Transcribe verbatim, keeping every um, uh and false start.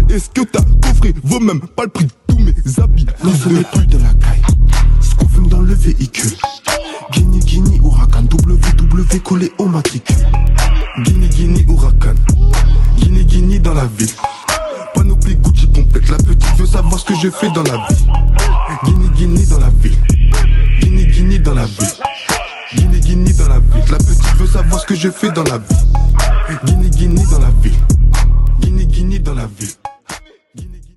Est-ce que t'as coffré vaut même pas le prix de tous mes habits? Non, ce n'est plus de la caille, ce qu'on fume dans le véhicule. Guinée, Guinée, Huracan, W W collé au matricule. Guinée, Guinée, Huracan, Guinée, Guinée dans la ville. Panoplie Gucci complète, la petite veut savoir ce que je fais dans la vie. Guinée, Guinée dans la ville. Guinée, Guinée dans la ville. Guinée, Guinée dans la ville. La petite veut savoir ce que je fais dans la vie. Guinée, Guinée dans la ville. Guinée, Guinée dans la ville.